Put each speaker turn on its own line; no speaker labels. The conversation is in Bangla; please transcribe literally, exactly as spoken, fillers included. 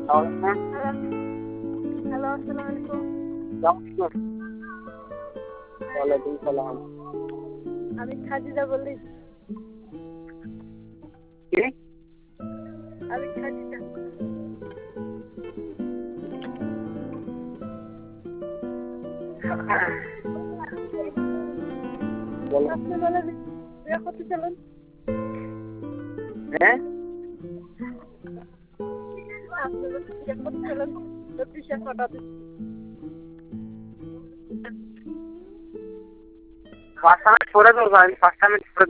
হ্যালো, আসসালামু আলাইকুম।
ওয়ালাইকুম সালাম।
আমি খাদিজা বলি।
কে?
আমি খাদিজা।
বলো।
আপনি বলে বিয়ে করতে চলুন।
হ্যাঁ?
আপনি বলে বিয়ে করতে চলুন। চব্বিশে ফটো দিচ্ছি।
পাঁচ মিনিট পরে করবো, আমি পাঁচটা মিনিট পরে